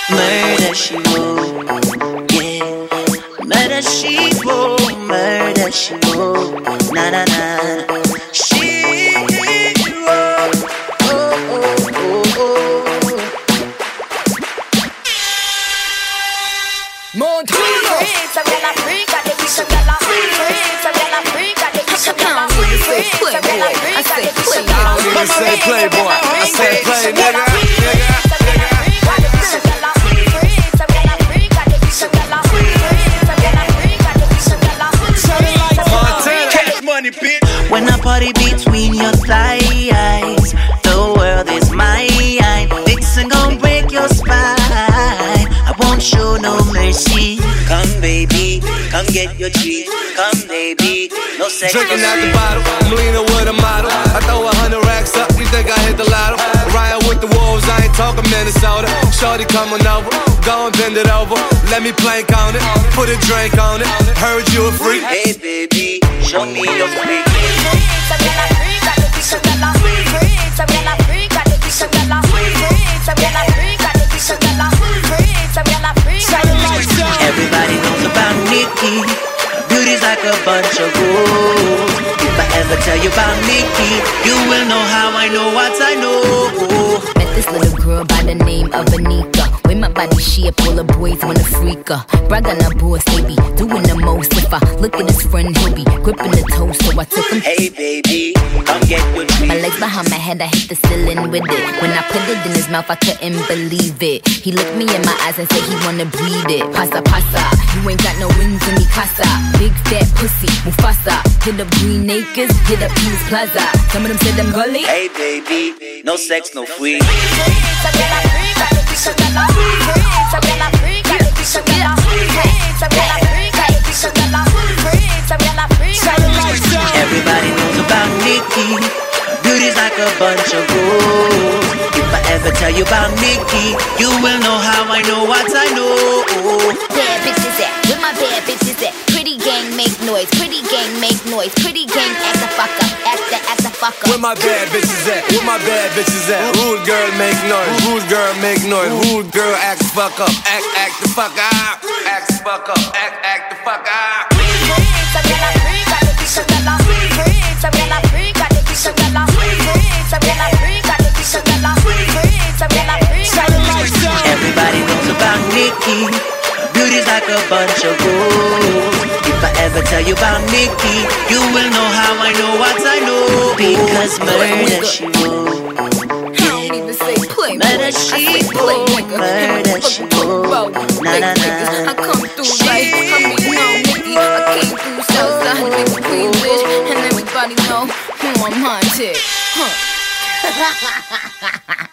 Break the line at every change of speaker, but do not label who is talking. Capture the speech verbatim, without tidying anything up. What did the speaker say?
Murder she wrote, yeah. Murder she wrote, murder she wrote, na na na. She wrote, oh oh oh oh.
Montana.
Some girl a freak, I think some girl a freak. Some girl a freak, I think some girl a freak. Some girl a freak, I think some girl a freak.
I don't even say playboy. I say play, nigga.
When I party between your thighs, the world is mine. Vixen gon' break your spine. I won't show no mercy. Come baby, come get your treat. Come baby, no sex.
Drinking out the bottle, I'm leaning with a model. I throw a hundred racks up, you think I hit the lotto? Riding with the wolves, I ain't talking Minnesota. Shorty coming over, go and bend it over. Let me plank on it, put a drink on it. Heard you a freak.
Hey baby, show me your freak. Everybody knows about Nikki. Beauty's like a bunch of gold. If I ever tell you about Nikki, you will know how I know what I know.
Met this little girl by the name of Anika. With my body shape, all the boys wanna freak her. Brag on her boss, they be doing the most. If I look at his friend, he'll be gripping the toes, so I took him.
Hey baby, come get your treat.
My legs behind my head, I hit the ceiling with it. When I put it in his mouth, I couldn't believe it. He looked me in my eyes and said he wanna breathe it. Pasa, pasa, you ain't got no wings in me casa. Big fat pussy, Mufasa. Hit up Green Acres, hit up Peace Plaza. Some of them said them gully.
Hey baby, no sex, no free. Everybody knows about Nikki. Beauty's like a bunch of gold. If I ever tell you about Nikki, you will know how I know what I know.
Bad bitches at, with my bad bitches at. Pretty gang make noise, pretty gang make noise. Pretty gang act the fuck up, act the, act the fuck up.
Where my bad bitches at? Where my bad bitches at? Rude girl make noise, rude girl make noise. Rude girl act the fuck up, act, act the fuck up. Act the fuck up, act, act the fuck up.
Everybody knows about Nikki. Beauty's like a bunch of gold. If I ever tell you about Nikki, you will know how I know what I know. Because murder she wrote.
I don't even say play,
Murder she wrote. Murder she wrote. Na na na.
I come through like, I mean, no, Nikki. I came through Southside to make the queen bitch. And everybody know who I'm haunted. Huh.